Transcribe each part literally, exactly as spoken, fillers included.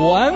文。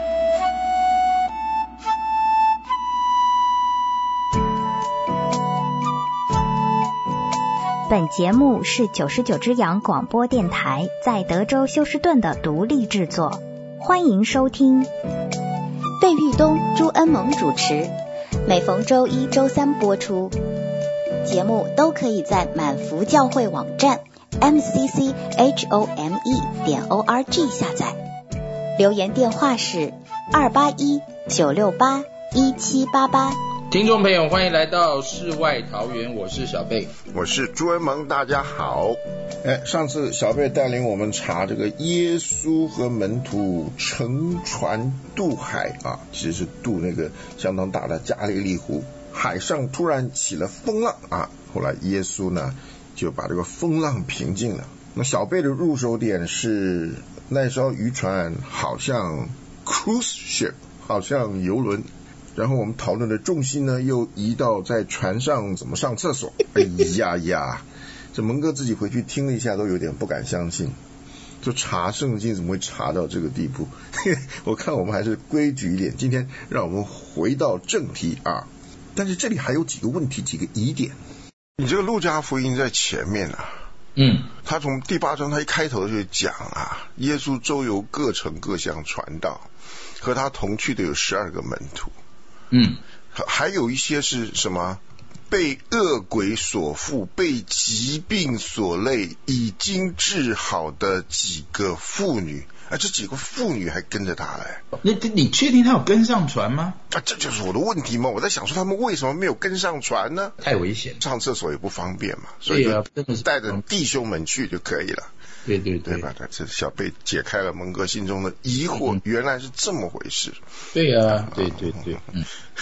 本节目是九十九只羊广播电台在德州休斯顿的独立制作，欢迎收听。 费玉东、朱恩萌主持，每逢周一、周三播出。节目都可以在满福教会网站 m c c h o m e 点 o r g 下载。留言电话是二八一九六八一七八八。 听众朋友，欢迎来到世外桃源，我是小贝， 我是朱恩萌，大家好。哎，上次小贝带领我们查这个耶稣和门徒乘船渡海啊，其实是渡那个相当大的加利利湖，海上突然起了风浪啊，后来耶稣呢就把这个风浪平静了。那小贝的入手点是那艘渔船好像 cruise ship， 好像游轮。然后我们讨论的重心呢，又移到在船上怎么上厕所。哎呀呀，这蒙哥自己回去听了一下，都有点不敢相信。就查圣经怎么会查到这个地步？我看我们还是规矩一点。今天让我们回到正题啊，但是这里还有几个问题，几个疑点。你这个路加福音在前面啊， 嗯， 他从第八章他一开头就讲啊，耶稣周游各城各乡传道，和他同去的有十二个门徒。 嗯， 还有一些是什么？被恶鬼所附，被疾病所累，已经治好的几个妇女，啊，这几个妇女还跟着他来。 那你确定他有跟上船吗？ 啊，这就是我的问题嘛！我在想说，他们为什么没有跟上船呢？ 太危险， 上厕所也不方便嘛，所以就带着弟兄们去就可以了。 对对 对, 对吧？这小贝解开了蒙哥心中的疑惑，嗯、原来是这么回事。 对呀、啊，对对对，嗯。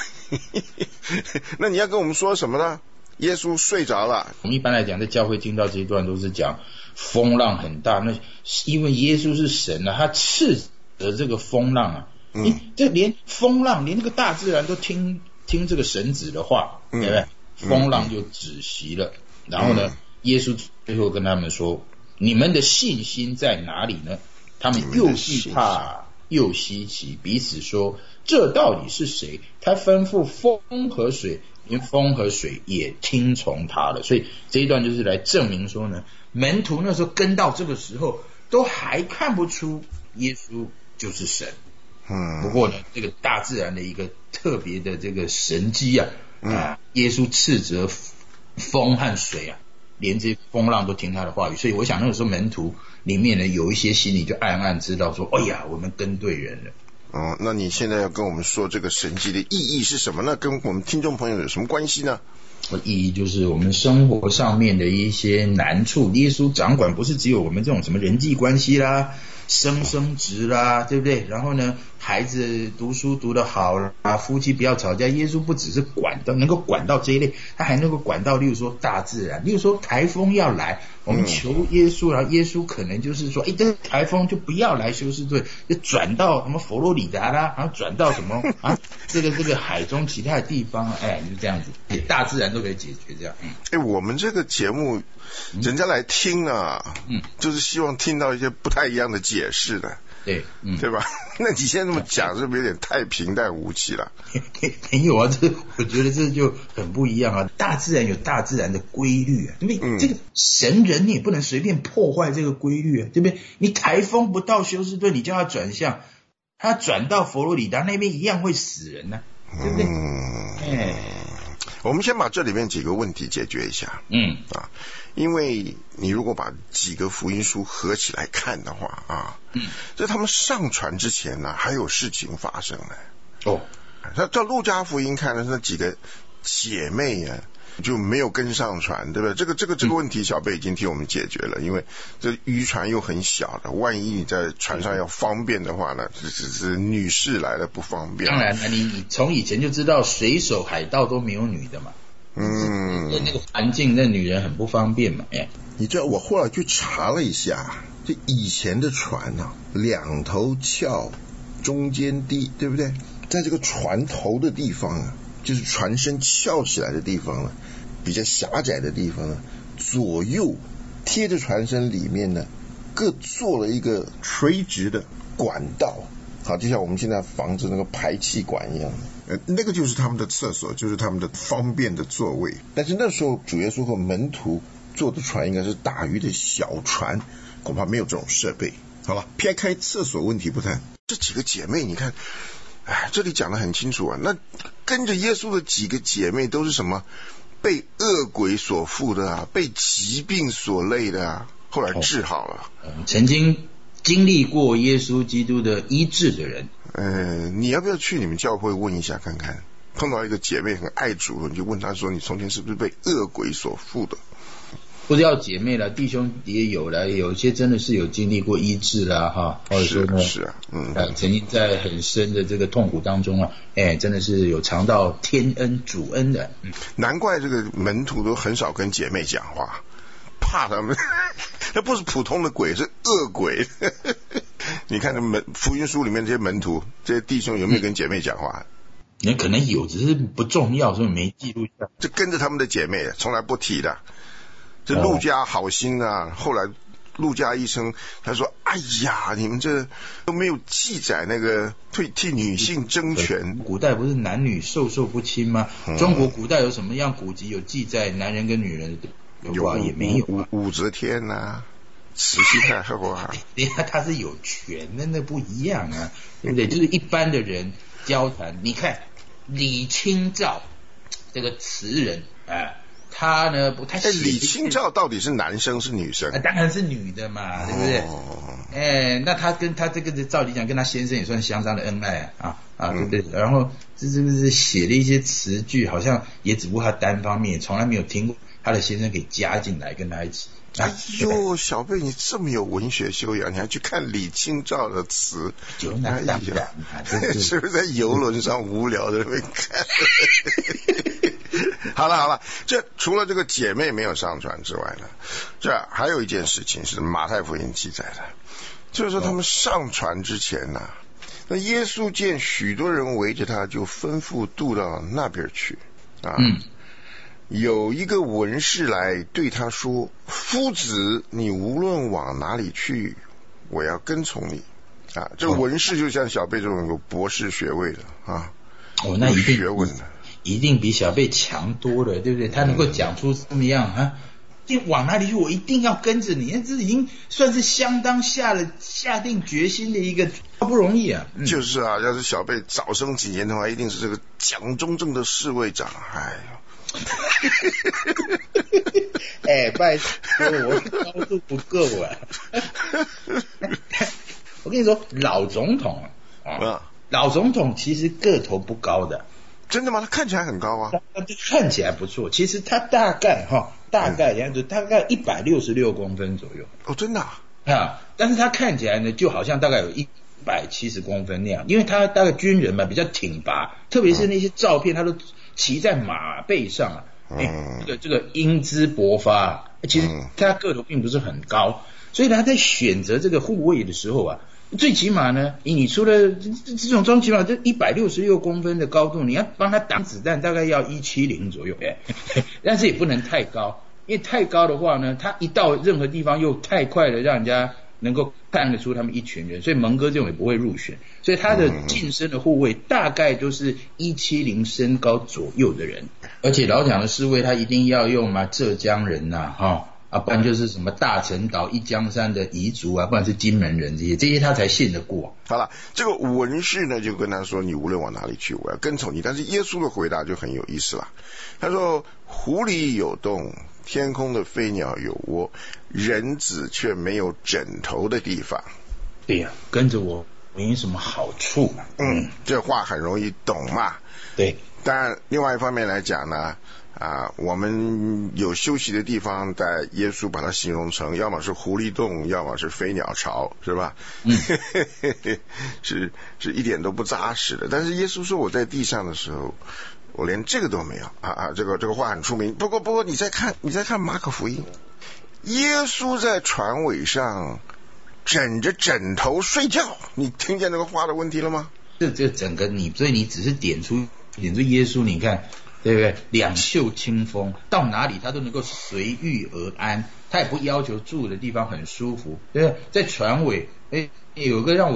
那你要跟我们说什么呢？耶稣睡着了。 我们一般来讲，在教会听到这一段都是讲风浪很大，那因为耶稣是神啊，他斥责这个风浪啊，嗯，这连风浪，连那个大自然都听听这个神子的话，嗯、对不对？风浪就止息了。嗯、然后呢，嗯、耶稣最后跟他们说。你们的信心在哪里呢？他们又惧怕又稀奇，彼此说：这到底是谁？他吩咐风和水，连风和水也听从他了。所以这一段就是来证明说呢，门徒那时候跟到这个时候，都还看不出耶稣就是神。嗯，不过呢，这个大自然的一个特别的这个神迹啊，啊，耶稣斥责风和水啊。连这风浪都听他的话语，所以我想那个时候门徒里面呢有一些心里就暗暗知道说，哎呀，我们跟对人了。 哦，那你现在要跟我们说这个神迹的意义是什么呢？跟我们听众朋友有什么关系呢？ 意义就是我们生活上面的一些难处，耶稣掌管不是只有我们这种什么人际关系啦、升升职啦，对不对？然后呢，孩子读书读得好啦，夫妻不要吵架，耶稣不只是管到能够管到这一类，他还能够管到例如说大自然，例如说台风要来，我们求耶稣，然后耶稣可能就是说，哎，这个台风就不要来休斯顿，就转到什么佛罗里达啦，然后转到什么啊这个这个海中其他的地方，哎，就这样子，大自然都可以解决这样。嗯， 哎，我们这个节目人家来听啊，嗯，就是希望听到一些不太一样的解释的。 对，嗯， 对吧？那你现在这么讲，是不是有点太平淡无奇了？ 没有啊，这我觉得这就很不一样啊。大自然有大自然的规律啊，因为这个神人你也不能随便破坏这个规律啊，对不对？你台风不到休斯顿，你叫他转向，他转到佛罗里达那边一样会死人呢、啊，对不对？嗯，哎， 我们先把这里面几个问题解决一下。嗯啊，因为你如果把几个福音书合起来看的话啊，嗯，在他们上船之前呢，还有事情发生了。哦，那照路加福音看的是那几个姐妹啊，就没有跟上船，对不对？这个这个这个问题，小贝已经替我们解决了，因为这渔船又很小的，万一你在船上要方便的话呢，只是女士来了不方便。 当然了，你你从以前就知道水手海盗都没有女的嘛。嗯，那个环境，那女人很不方便嘛。哎， 你知道我后来去查了一下，这以前的船啊，两头翘，中间低，对不对？在这个船头的地方啊，就是船身翘起来的地方呢，比较狭窄的地方呢，左右贴着船身里面呢，各做了一个垂直的管道， 好，就像我们现在房子那个排气管一样，呃，那个就是他们的厕所，就是他们的方便的座位。但是那时候主耶稣和门徒坐的船应该是打鱼的小船，恐怕没有这种设备。好了，撇开厕所问题不谈，这几个姐妹你看，哎，这里讲得很清楚啊。那跟着耶稣的几个姐妹都是什么？被恶鬼所附的啊，被疾病所累的啊，后来治好了。 哦、曾经经历过耶稣基督的医治的人。 呃，你要不要去你们教会问一下看看？碰到一个姐妹很爱主，你就问她说，你从前是不是被恶鬼所附的？ 不要姐妹了，弟兄也有了，有些真的是有经历过医治啦，哈，或者说呢， 是啊，嗯、 呃，曾经在很深的这个痛苦当中啊，哎，真的是有尝到天恩主恩的。嗯、 难怪这个门徒都很少跟姐妹讲话，怕他们，那不是普通的鬼，是恶鬼。你看这门福音书里面这些门徒，这些弟兄有没有跟姐妹讲话？ 也、嗯、可能有，只是不重要，所以没记录下。 就跟着他们的姐妹，从来不提的。这路加好心啊，后来路加医生他说，哎呀，你们这都没有记载那个替替女性争权。 古代不是男女授受不亲吗？嗯、中国古代有什么样古籍有记载男人跟女人的有啊？也没有、啊。 武则天啊，慈禧太后啊， 对啊，他是有权的，那不一样啊，对不对？就是一般的人交谈，你看李清照这个词人啊。他呢不太。哎， 李清照到底是男生是女生？ 啊、当然是女的嘛，哦、对不对？哎，那他跟他这个照理讲，跟他先生也算相当的恩爱啊啊，对不对？嗯、然后这这是写了一些词句，好像也只不过他单方面，从来没有听过他的先生可以加进来跟他一起。 哎呦，小贝，你这么有文学修养，你还去看李清照的词？ 就那当然， 是不是在游轮上无聊的那边看？好了好了，这除了这个姐妹没有上船之外呢，这还有一件事情是马太福音记载的，就是说他们上船之前呢、啊，那耶稣见许多人围着他，就吩咐渡到那边去啊。嗯。有一个文士来对他说：“夫子，你无论往哪里去，我要跟从你。”啊，这个文士就像小贝这种有博士学位的啊， 哦，那一定学问的， 一定比小贝强多了，对不对？他能够讲出这么样啊，你往哪里去，我一定要跟着你，这已经算是相当下了下定决心的一个，不容易啊。 嗯、就是啊，要是小贝早生几年的话，一定是这个蒋中正的侍卫长，哎呀。 哎，拜托，我高度不够啊！我跟你说，老总统啊，老总统其实个头不高的。 真的吗？他看起来很高啊。 他看起来不错，其实他大概哈，大概样子、嗯、大概一百六十六公分左右。 哦，真的啊？ 啊，但是他看起来呢，就好像大概有一百七十公分那样，因为他大概军人嘛，比较挺拔，特别是那些照片，他都骑在马背上啊。哎、嗯，这个这个英姿勃发，其实他个头并不是很高，所以他在选择这个护卫的时候啊，最起码呢，你除了这这种装起码这一百六十六公分的高度，你要帮他挡子弹，大概要一七零左右，哎，但是也不能太高，因为太高的话呢，他一到任何地方又太快的让人家能够看得出他们一群人，所以蒙哥这种也不会入选，所以他的近身的护卫大概都是一七零身高左右的人，而且老蒋的侍卫他一定要用嘛浙江人呐、啊，哈、哦、啊，不然就是什么大陈岛一江山的彝族啊，不然是金门人这些，这些他才信得过。 好了，这个文士呢就跟他说：“你无论往哪里去，我要跟从你。”但是耶稣的回答就很有意思了，他说：“湖里有洞。”天空的飞鸟有窝，人子却没有枕头的地方。 对呀、啊，跟着我没什么好处嘛。 嗯，这话很容易懂嘛。 对， 当然，另外一方面来讲呢，啊，我们有休息的地方，在耶稣把它形容成，要么是狐狸洞，要么是飞鸟巢，是吧？嗯，是是一点都不扎实的。但是耶稣说，我在地上的时候。我连这个都没有啊啊！这个这个话很出名。不过不过，你再看你再看马可福音，耶稣在船尾上枕着枕头睡觉，你听见这个话的问题了吗？ 这这整个你，所以你只是点出点出耶稣，你看对不对？两袖清风，到哪里他都能够随遇而安，他也不要求住的地方很舒服，对不对？在船尾，哎，有个让我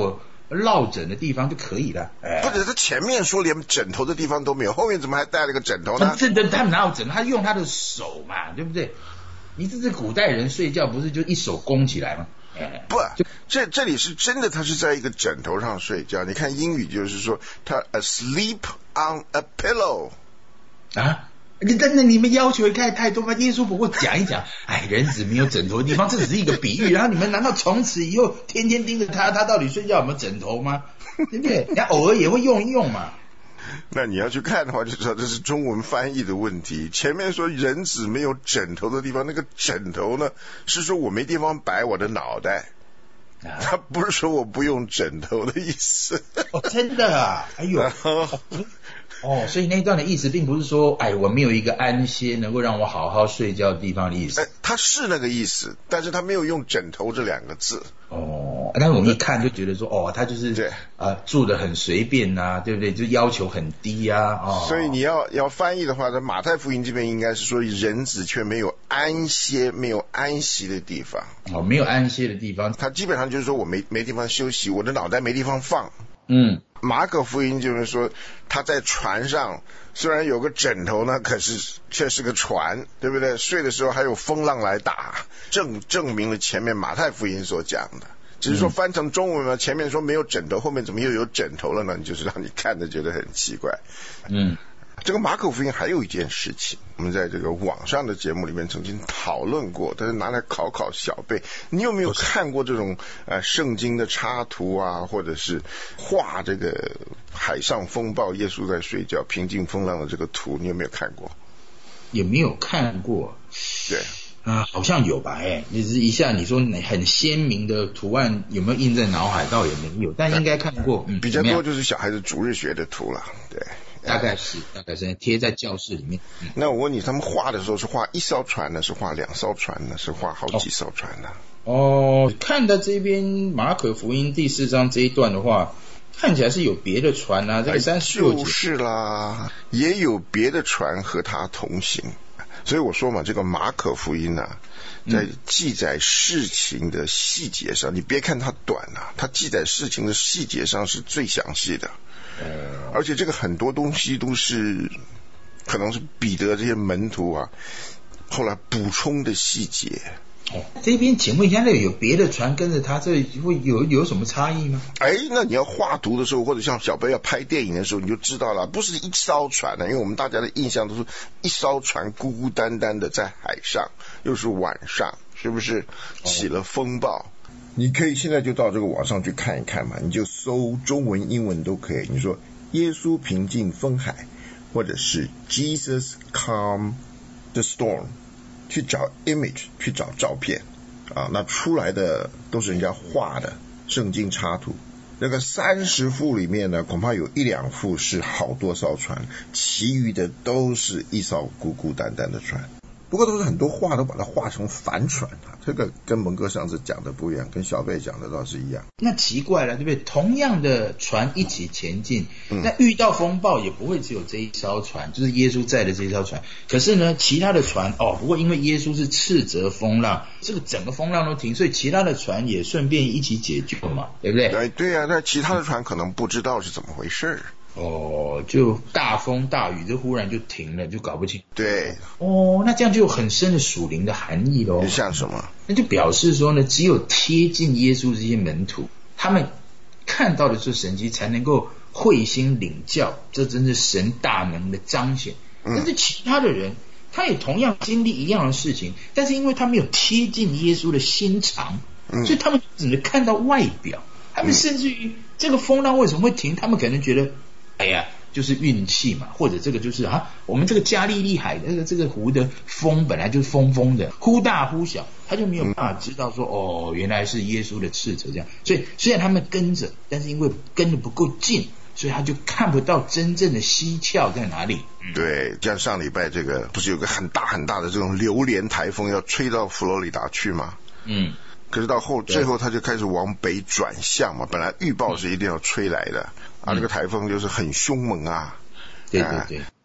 落枕的地方就可以了。哎， 不是，他前面说连枕头的地方都没有，后面怎么还带了个枕头呢？ 这这他哪有枕头？他用他的手嘛，对不对？你这是古代人睡觉不是就一手弓起来吗？哎， 不，这这里是真的，他是在一个枕头上睡觉。你看英语就是说他 asleep on a pillow 啊。但那你们要求也太太多吧？耶稣不过讲一讲，哎，人子没有枕头的地方，这只是一个比喻。然后你们难道从此以后天天盯着他，他到底睡觉有没有枕头吗？对不对？人家偶尔也会用一用嘛。 那你要去看的话，就知道这是中文翻译的问题。前面说人子没有枕头的地方，那个枕头呢，是说我没地方摆我的脑袋。他不是说我不用枕头的意思。 哦，真的啊？哎呦。哦，所以那一段的意思并不是说，哎，我没有一个安歇能够让我好好睡觉的地方的意思。 哎，他是那个意思，但是他没有用枕头这两个字。 哦，但是我们一看就觉得说，哦，他就是对啊、呃，住得很随便呐、啊，对不对？就要求很低呀、啊。哦， 所以你要要翻译的话，在马太福音这边应该是说，人子却没有安歇、没有安息的地方。 哦，没有安歇的地方， 他基本上就是说我没没地方休息，我的脑袋没地方放。 嗯。 马可福音就是说他在船上虽然有个枕头呢，可是却是个船，对不对？睡的时候还有风浪来打，证证明了前面马太福音所讲的。只是说翻成中文呢，前面说没有枕头，后面怎么又有枕头了呢？就是让你看着觉得很奇怪。嗯，这个马可福音还有一件事情，我们在这个网上的节目里面曾经讨论过，但是拿来考考小贝，你有没有看过这种呃圣经的插图啊，或者是画这个海上风暴耶稣在睡觉平静风浪的这个图，你有没有看过？ 也没有看过。 对啊，好像有吧？哎，就是一下你说很鲜明的图案有没有印在脑海？倒也没有，但应该看过。嗯， 比较多就是小孩子主日学的图了，对。 大概是大概是贴在教室里面。嗯、 那我问你，他们画的时候是画一艘船呢，是画两艘船呢，是画好几艘船呢？ 哦，看到这边马可福音第四章这一段的话，看起来是有别的船啊，这个三十六节就是啦，也有别的船和他同行。所以我说嘛，这个马可福音啊，在记载事情的细节上，嗯、你别看它短啊，它记载事情的细节上是最详细的。而且这个很多东西都是可能是彼得这些门徒啊后来补充的细节。 哦，这边请问一下，那有别的船跟着他，这会有有什么差异吗？ 哎，那你要画图的时候，或者像小贝要拍电影的时候，你就知道了，不是一艘船呢，因为我们大家的印象都是一艘船孤孤单单的在海上，又是晚上，是不是起了风暴？哦，你可以现在就到这个网上去看一看嘛，你就搜中文英文都可以，你说耶稣平静风海，或者是 Jesus calm the storm， 去找 image， 去找照片啊，那出来的都是人家画的圣经插图。那个三十幅里面呢，恐怕有一两幅是好多艘船，其余的都是一艘孤孤单单的船。不过都是很多画都把它画成帆船啊，这个跟蒙哥上次讲的不一样，跟小贝讲的倒是一样。 那奇怪了，对不对？同样的船一起前进，嗯、那遇到风暴也不会只有这一艘船，就是耶稣载的这一艘船。可是呢，其他的船哦，不过因为耶稣是斥责风浪，这个整个风浪都停，所以其他的船也顺便一起解救嘛，对不对？ 对对啊，那其他的船可能不知道是怎么回事。 哦，就大风大雨，就忽然就停了，就搞不清。 对， 哦，那这样就有很深的属灵的含义咯。 像什么？ 那就表示说呢，只有贴近耶稣这些门徒，他们看到的这神迹，才能够会心领教，这真是神大能的彰显。但是其他的人，他也同样经历一样的事情，但是因为他没有贴近耶稣的心肠，嗯、所以他们只能看到外表。他们甚至于这个风浪为什么会停，他们可能觉得。哎呀，就是运气嘛，或者这个就是啊，我们这个加利利海这个这个湖的风本来就是疯疯的，忽大忽小，他就没有办法知道说哦，原来是耶稣的斥责这样。所以虽然他们跟着，但是因为跟得不够近，所以他就看不到真正的蹊跷在哪里。 嗯、对，像上礼拜这个不是有个很大很大的这种榴莲台风要吹到佛罗里达去吗？嗯。可是到后最后他就开始往北转向嘛，本来预报是一定要吹来的、嗯、啊，这个台风就是很凶猛啊， 对对对、呃，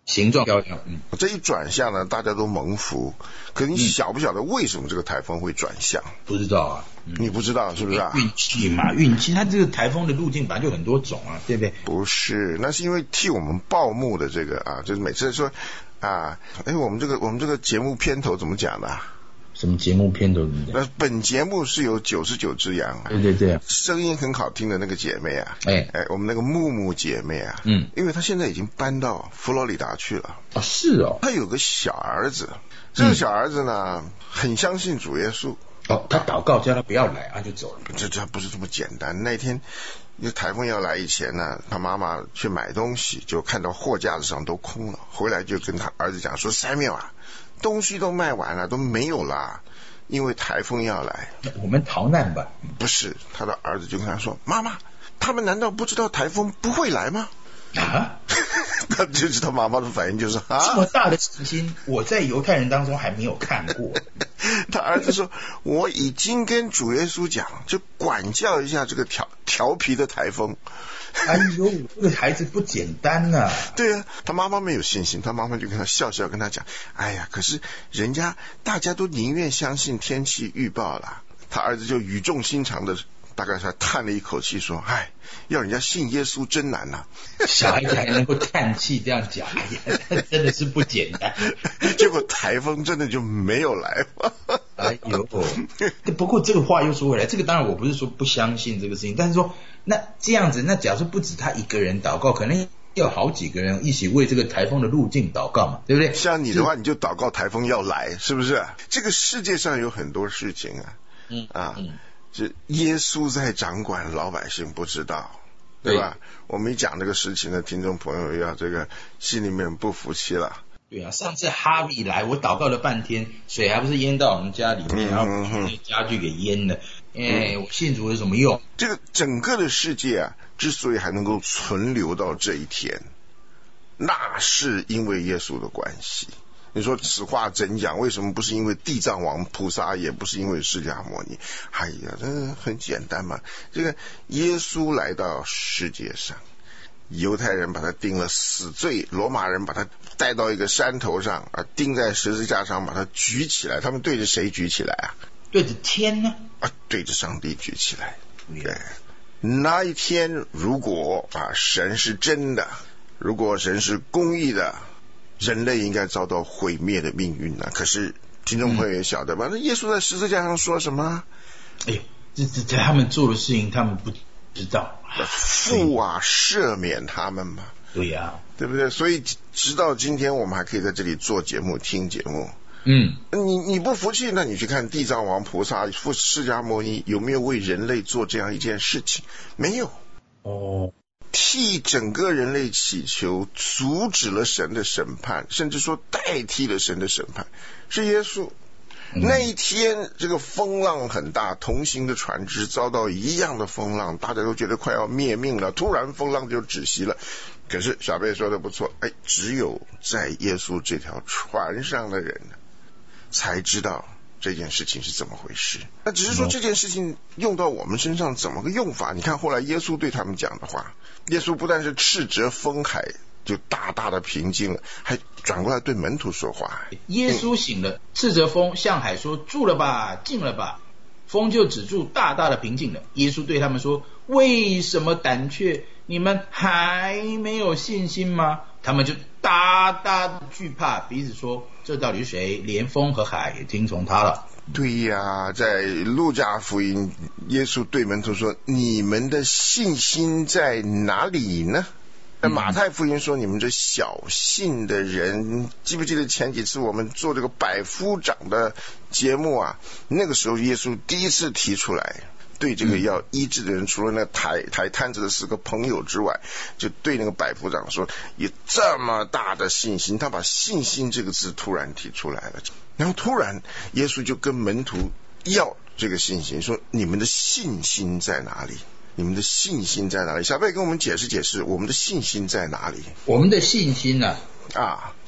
形状漂亮。嗯， 这一转向呢，大家都蒙福。可你晓不晓得为什么这个台风会转向？ 不知道啊。 嗯、你不知道是不是啊？ 运气嘛，运气。它这个台风的路径本来就很多种啊，对不对？ 不是，那是因为替我们报幕的这个啊，就是每次说啊，哎，我们这个我们这个节目片头怎么讲的、啊？ 什么节目片头怎么讲？ 那本节目是有九十九只羊、啊， 对对对， 声音很好听的那个姐妹啊， 哎哎，我们那个木木姐妹啊， 嗯， 因为她现在已经搬到佛罗里达去了。 啊，是哦， 她有个小儿子，这个小儿子呢、嗯、很相信主耶稣。 哦，他祷告叫他不要来，他就走了。 这这不是这么简单。那天因为台风要来以前呢，他妈妈去买东西，就看到货架子上都空了，回来就跟他儿子讲说 Samuel 啊，东西都卖完了，都没有啦，因为台风要来， 我们逃难吧。 不是，他的儿子就跟他说，妈妈，他们难道不知道台风不会来吗？ 啊他就知道妈妈的反应就是啊， 这么大的信心，我在犹太人当中还没有看过。 他儿子说，我已经跟主耶稣讲，就管教一下这个调调皮的台风。 哎呦，这个孩子不简单呐、啊。 对啊，他妈妈没有信心，他妈妈就跟他笑笑，跟他讲，哎呀，可是人家大家都宁愿相信天气预报啦。他儿子就语重心长的大概是叹了一口气说，哎，要人家信耶稣真难呐、 啊。小孩子还能够叹气这样讲，哎呀，真的是不简单。 结果台风真的就没有来。 哎呦，不过这个话又说回来，这个当然我不是说不相信这个事情，但是说那这样子，那假如说不止他一个人祷告，可能要好几个人一起为这个台风的路径祷告嘛，对不对？ 像你的话，你就祷告台风要来，是不是？这个世界上有很多事情啊， 嗯啊。 嗯是耶稣在掌管，老百姓不知道，对吧？对，我们一讲这个事情呢，听众朋友要这个心里面不服气了。 对啊，上次哈维来，我祷告了半天，水还不是淹到我们家里面，然后把家具给淹了。哎，我信主有什么用？ 这个整个的世界啊，之所以还能够存留到这一天，那是因为耶稣的关系。你说此话怎讲？为什么不是因为地藏王菩萨，也不是因为释迦牟尼？哎呀，这很简单嘛。这个耶稣来到世界上，犹太人把他定了死罪，罗马人把他带到一个山头上啊，钉在十字架上，把他举起来。他们对着谁举起来啊？ 对着天呢？ 啊，对着上帝举起来。对，那一天如果啊神是真的，如果神是公义的，人类应该遭到毁灭的命运呢、啊？可是听众朋友也晓得吧？那、嗯、耶稣在十字架上说什么？ 哎，这这这他们做的事情，他们不知道。 父啊，赦免他们嘛。 对呀、啊， 对不对？所以直到今天，我们还可以在这里做节目、听节目。 嗯， 你你不服气，那你去看地藏王菩萨、父释迦牟尼有没有为人类做这样一件事情？没有。 哦。 替整个人类祈求，阻止了神的审判，甚至说代替了神的审判，是耶稣。嗯、那一天这个风浪很大，同行的船只遭到一样的风浪，大家都觉得快要灭命了，突然风浪就止息了。可是小贝说的不错，哎，只有在耶稣这条船上的人才知道这件事情是怎么回事。那只是说这件事情用到我们身上怎么个用法？你看后来耶稣对他们讲的话，耶稣不但是斥责风海就大大的平静了，还转过来对门徒说话。 耶稣醒了，斥责风，向海说：住了吧，静了吧。风就止住，大大的平静了。耶稣对他们说：为什么胆怯？你们还没有信心吗？他们就大大的惧怕，彼此说：这到底是谁？连风和海也听从他了。 对呀，在路加福音，耶稣对门徒说：你们的信心在哪里呢？那马太福音说：你们这小信的人，记不记得前几次我们做这个百夫长的节目啊？那个时候耶稣第一次提出来，对这个要医治的人，除了那抬抬摊子的四个朋友之外，就对那个百夫长说：有这么大的信心，他把信心这个字突然提出来了。然后突然耶稣就跟门徒要这个信心，说：你们的信心在哪里？你们的信心在哪里？小贝跟我们解释解释，我们的信心在哪里？ 我们的信心呢、 啊？啊，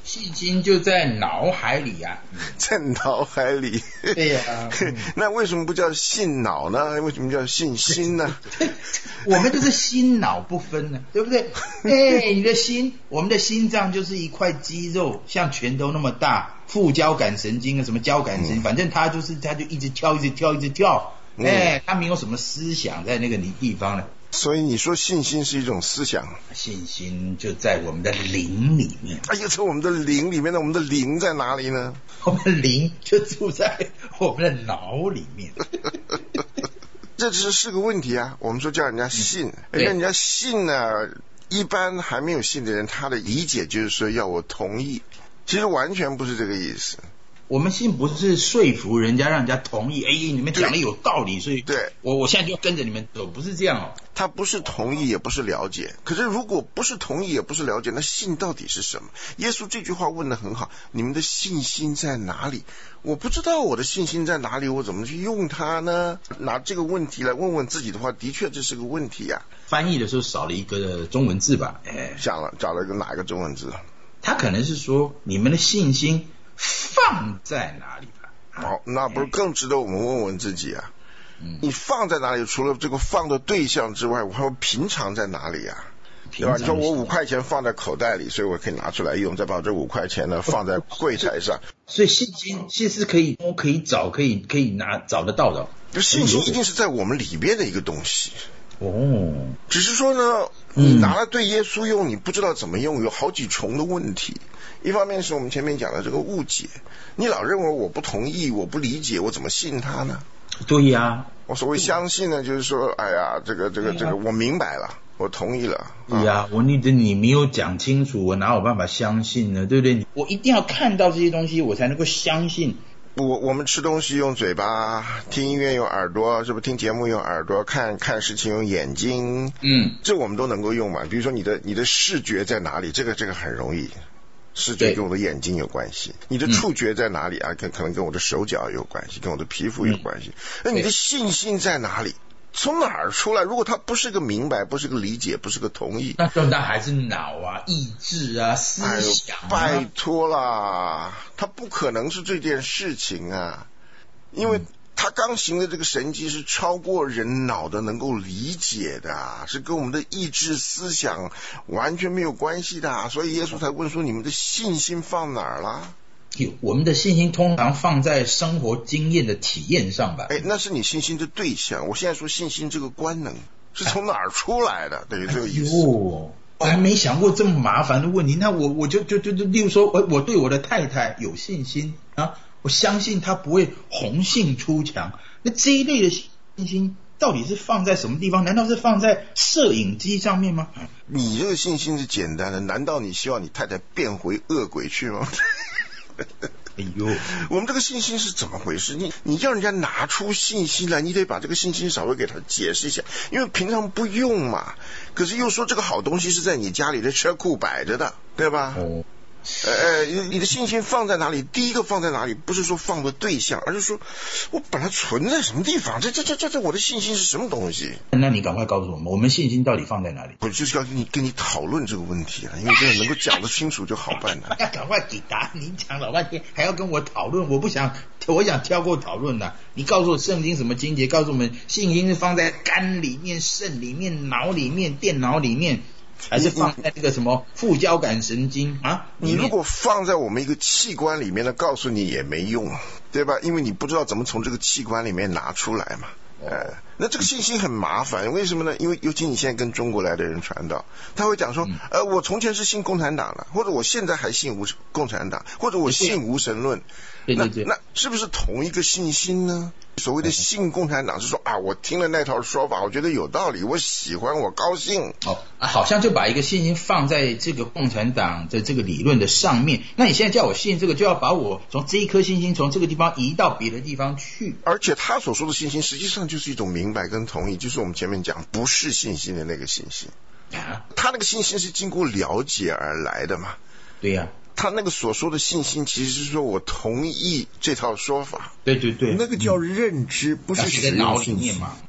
信心就在脑海里啊， 在脑海里。 对呀、啊嗯， 那为什么不叫信脑呢？为什么叫信心呢？ 我们就是心脑不分呢，对不对？哎，你的心，我们的心脏就是一块肌肉，像拳头那么大，副交感神经啊，什么交感神经，嗯、反正它就是它就一直跳，一直跳，一直跳。哎，它没有什么思想在那个地方了。 所以你说信心是一种思想， 信心就在我们的灵里面。 哎呀，在我们的灵里面呢，我们的灵在哪里呢？ 我们的灵就住在我们的脑里面。 这只是个问题啊！我们说叫人家信，嗯、人家信呢，一般还没有信的人，他的理解就是说要我同意，其实完全不是这个意思。 我们信不是说服人家，让人家同意。哎，你们讲的有道理，所以对我我现在就要跟着你们走，不是这样哦。 他不是同意，也不是了解。可是如果不是同意，也不是了解，那信到底是什么？耶稣这句话问得很好，你们的信心在哪里？我不知道我的信心在哪里，我怎么去用它呢？拿这个问题来问问自己的话，的确这是个问题呀、啊。 翻译的时候少了一个中文字吧？哎， 想了找了一个哪一个中文字？ 他可能是说你们的信心放在哪里吧？ 好，那不是更值得我们问问自己啊？嗯、你放在哪里？除了这个放的对象之外，我还有平常在哪里啊？对吧？你说我五块钱放在口袋里，所以我可以拿出来用，再把这五块钱呢放在柜台上。 所以信心其实是可以可以找可以可以拿找得到的。 就信心一定是在我们里边的一个东西。 哦， 只是说呢，你拿来对耶稣用，你不知道怎么用，有好几重的问题。一方面是我们前面讲的这个误解，你老认为我不同意，我不理解，我怎么信他呢？ 对呀、啊， 我所谓相信呢，就是说，哎呀，这个这个这个，我明白了，我同意了。 对呀、啊，我你的你没有讲清楚，我哪有办法相信呢？对不对？我一定要看到这些东西，我才能够相信。 我我们吃东西用嘴巴，听音乐用耳朵，是不是听节目用耳朵，看看事情用眼睛？嗯，这我们都能够用嘛。比如说你的你的视觉在哪里？这个这个很容易。视觉跟我的眼睛有关系，你的触觉在哪里啊？可可能跟我的手脚有关系，跟我的皮肤有关系。那你的信心在哪里？从哪儿出来？如果它不是个明白，不是个理解，不是个同意， 那那还是脑啊、意志啊、思想啊。 哎、拜托啦，它不可能是这件事情啊，因为他刚行的这个神迹是超过人脑的能够理解的，是跟我们的意志思想完全没有关系的，所以耶稣才问说你们的信心放哪儿了？ 我们的信心通常放在生活经验的体验上吧。 哎，那是你信心的对象。我现在说信心这个官能是从哪儿出来的，等于这个意思。哎呦， 我还没想过这么麻烦的问题。那我我就就就就例如说，我我对我的太太有信心啊。我相信他不会红杏出墙，那这一类的信心到底是放在什么地方？难道是放在摄影机上面吗？ 你这个信心是简单的，难道你希望你太太变回恶鬼去吗？ 哎呦， 我们这个信心是怎么回事？你你要人家拿出信心来，你得把这个信心稍微给他解释一下，因为平常不用嘛。可是又说这个好东西是在你家里的车库摆着的，对吧？哦。呃，你的信心放在哪里？第一个放在哪里？不是说放的对象，而是说我本来存在什么地方？这这这这这，我的信心是什么东西？ 那你赶快告诉我们，我们信心到底放在哪里？ 我就是要跟你跟你讨论这个问题了，因为这个能够讲得清楚就好办了。 要赶快给答案，你讲老半天还要跟我讨论，我不想，我想跳过讨论了。你告诉我圣经什么经节？告诉我们信心是放在肝里面、肾里面、脑里面、电脑里面。还是放在那个什么副交感神经啊？ 你如果放在我们一个器官里面呢，告诉你也没用，对吧？因为你不知道怎么从这个器官里面拿出来嘛。哦、呃，那这个信心很麻烦，为什么呢？因为尤其你现在跟中国来的人传道，他会讲说，嗯、呃，我从前是信共产党的，或者我现在还信无共产党，或者我信无神论。 对对对， 那那是不是同一个信心呢？所谓的信共产党是说啊，我听了那套说法，我觉得有道理，我喜欢，我高兴。 哦，啊、好像就把一个信心放在这个共产党的这个理论的上面。那你现在叫我信这个，就要把我从这一颗信心从这个地方移到别的地方去。 而且他所说的信心，实际上就是一种明白跟同意，就是我们前面讲不是信心的那个信心。啊，他那个信心是经过了解而来的嘛？ 对呀、啊。 他那个所说的信心，其实是说我同意这套说法。 对对对， 那个叫认知，嗯、不是实用信心。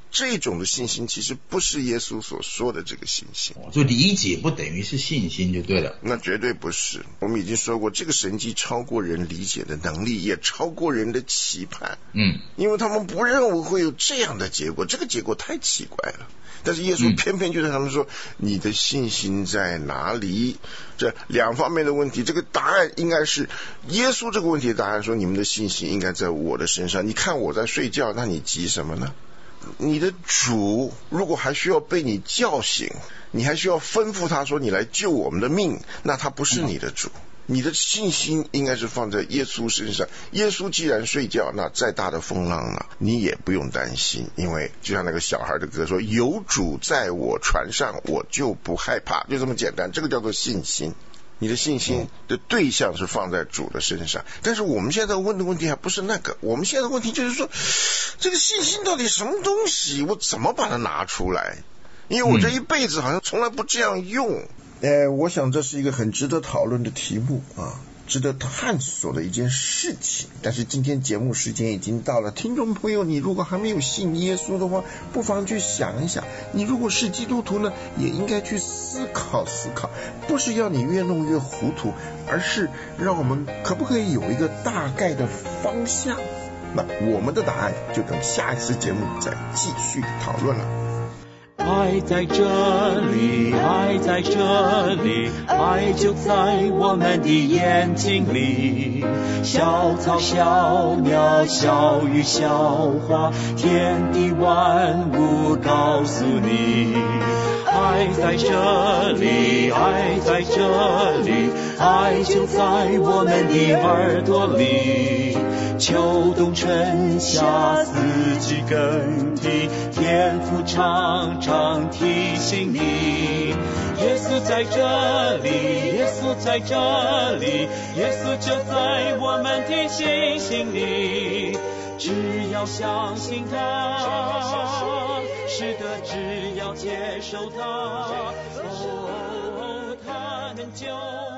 这种的信心其实不是耶稣所说的这个信心。 就理解不等于是信心就对了。 那绝对不是。我们已经说过，这个神迹超过人理解的能力，也超过人的期盼。 嗯， 因为他们不认为会有这样的结果，这个结果太奇怪了。但是耶稣偏偏就对他们说、嗯、你的信心在哪里？这两方面的问题，这个答案应该是耶稣这个问题的答案说，你们的信心应该在我的身上。你看我在睡觉，那你急什么呢？你的主如果还需要被你叫醒，你还需要吩咐他说你来救我们的命，那他不是你的主。你的信心应该是放在耶稣身上。耶稣既然睡觉，那再大的风浪呢，你也不用担心，因为就像那个小孩的歌说，有主在我船上，我就不害怕，就这么简单。这个叫做信心。你的信心的对象是放在主的身上。但是我们现在问的问题还不是那个，我们现在的问题就是说，这个信心到底什么东西，我怎么把它拿出来？因为我这一辈子好像从来不这样用。呃，我想这是一个很值得讨论的题目啊，值得探索的一件事情。但是今天节目时间已经到了，听众朋友，你如果还没有信耶稣的话，不妨去想一想，你如果是基督徒呢，也应该去思考思考，不是要你越弄越糊涂，而是让我们可不可以有一个大概的方向。那我们的答案就等下一次节目再继续讨论了。 爱在这里，爱在这里，爱就在我们的眼睛里。小草小鸟小鱼小花，天地万物告诉你，爱在这里，爱在这里，爱就在我们的耳朵里。秋冬春夏四季更替，天父常常提醒你，耶稣在这里，耶稣在这里，耶稣就在我们的心心里。只要相信他，是的，只要接受他，哦，他能救